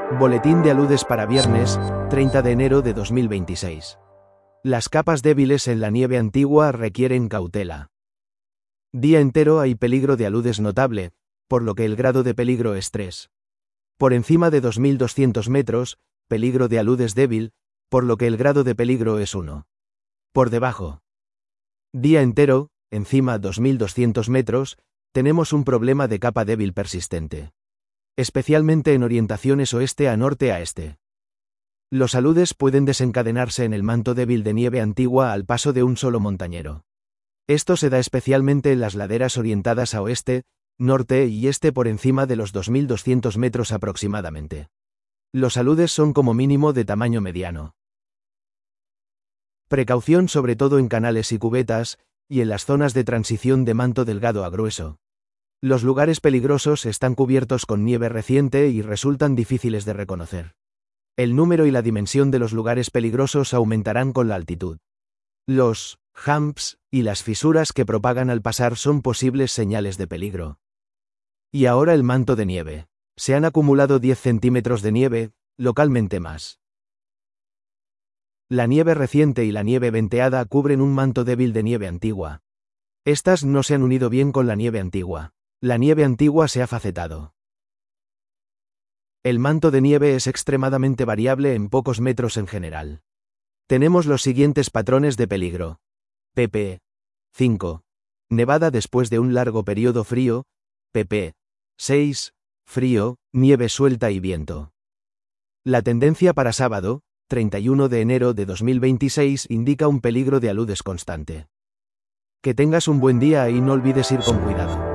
Boletín de aludes para viernes, 30 de enero de 2026. Las capas débiles en la nieve antigua requieren cautela. Día entero hay peligro de aludes notable, por lo que el grado de peligro es 3. Por encima de 2200 metros, peligro de aludes débil, por lo que el grado de peligro es 1. Por debajo. Día entero, encima 2200 metros, tenemos un problema de capa débil persistente. Especialmente en orientaciones oeste a norte a este. Los aludes pueden desencadenarse en el manto débil de nieve antigua al paso de un solo montañero. Esto se da especialmente en las laderas orientadas a oeste, norte y este por encima de los 2200 metros aproximadamente. Los aludes son como mínimo de tamaño mediano. Precaución sobre todo en canales y cubetas, y en las zonas de transición de manto delgado a grueso. Los lugares peligrosos están cubiertos con nieve reciente y resultan difíciles de reconocer. El número y la dimensión de los lugares peligrosos aumentarán con la altitud. Los humps y las fisuras que propagan al pasar son posibles señales de peligro. Y ahora el manto de nieve. Se han acumulado 10 centímetros de nieve, localmente más. La nieve reciente y la nieve venteada cubren un manto débil de nieve antigua. Estas no se han unido bien con la nieve antigua. La nieve antigua se ha facetado. El manto de nieve es extremadamente variable en pocos metros en general. Tenemos los siguientes patrones de peligro. pp. 5. Nevada después de un largo periodo frío. pp. 6. Frío, nieve suelta y viento. La tendencia para sábado, 31 de enero de 2026, indica un peligro de aludes constante. Que tengas un buen día y no olvides ir con cuidado.